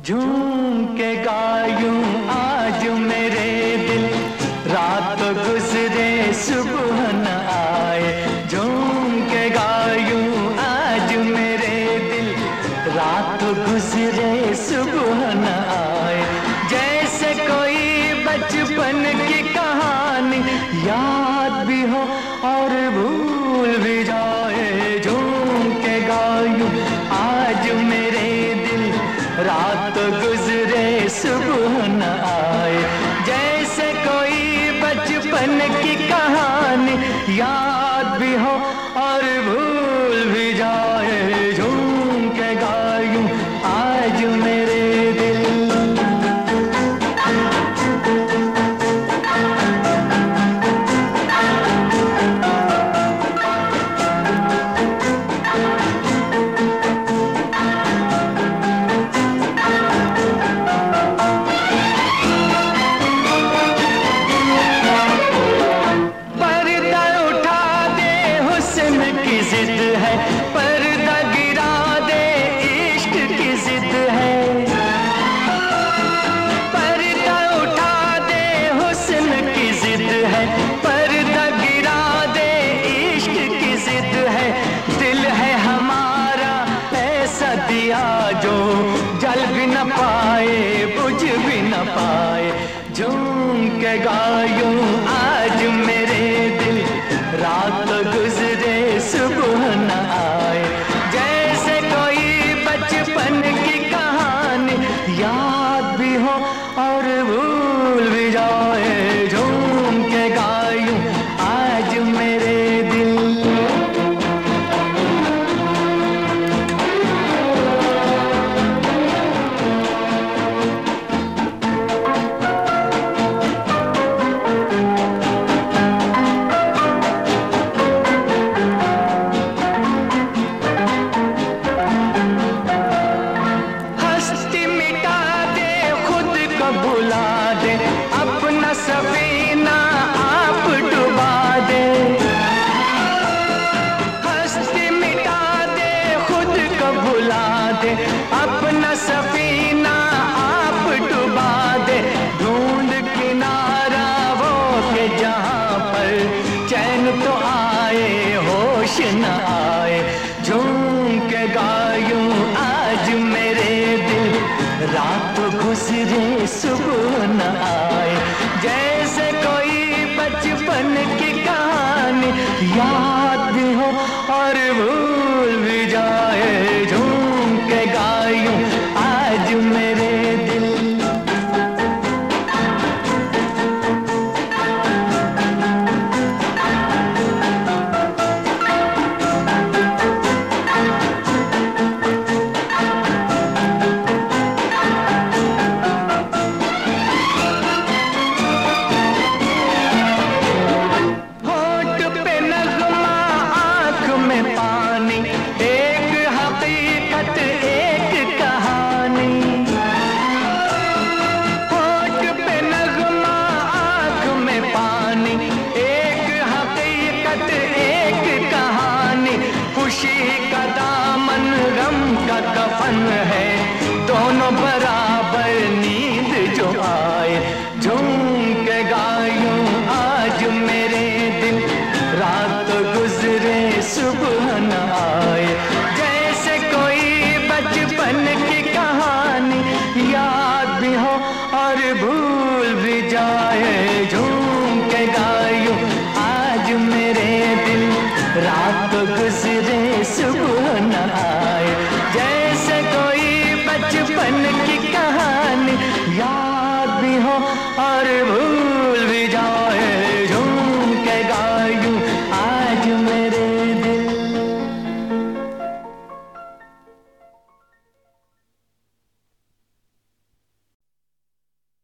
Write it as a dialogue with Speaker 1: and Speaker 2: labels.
Speaker 1: झूम के गायूं आज मेरे दिल, रात गुजरे सुबह न आए। झूम के गायूं आज मेरे दिल, रात गुजरे सुबह न आए। जैसे कोई बचपन की कहानी याद भी हो और भूल भी जाए। झूम के गायूं आज मेरे दिल, रात गुजरे सुबह न आए। जैसे कोई बचपन की कहानी याद भी हो और भूल भी जाए। झूम के गायूं आज मेरे दिल। जिद है पर्दा गिरा दे, इश्क की जिद है। पर्दा उठा दे, हुस्न की जिद है। पर्दा गिरा दे, इश्क की जिद है। दिल है हमारा ऐसा दिया जो जल भी न पाए, बुझ भी न पाए। झूम के गायूं आज मेरे दिल, रात गुजरे सुबह न आए। जैसे कोई बचपन की कहानी याद भी हो और भूल भी जाए। झूम के गायूं आज मेरे दिल। भुला दे अपना सफीना आप डुबा दे। हस्ती मिटा दे, खुद को भुला दे अपना सफीना आप डुबा दे। ढूंढ किनारा वो के जहां पर चैन तो आए, होश न आए। झूम के गायूं आज मेरे दिल, रात गुजरे सुबह न आए। जैसे कोई बचपन की कहानी याद भी हो और भूल भी जाए। झूम के गायूं आज मेरे दिल। खुशी का दामन गम का कफन है, दोनों बराबर नींद जो आए। झूम के गायूं आज मेरे दिल, रात गुजरे सुबह न आए। जैसे कोई बचपन की कहानी याद भी हो और भूल भी जाए। झूम के गायूं आज मेरे दिल, रात गुजरे सुबह न आए। जैसे कोई बचपन की कहानी याद भी हो और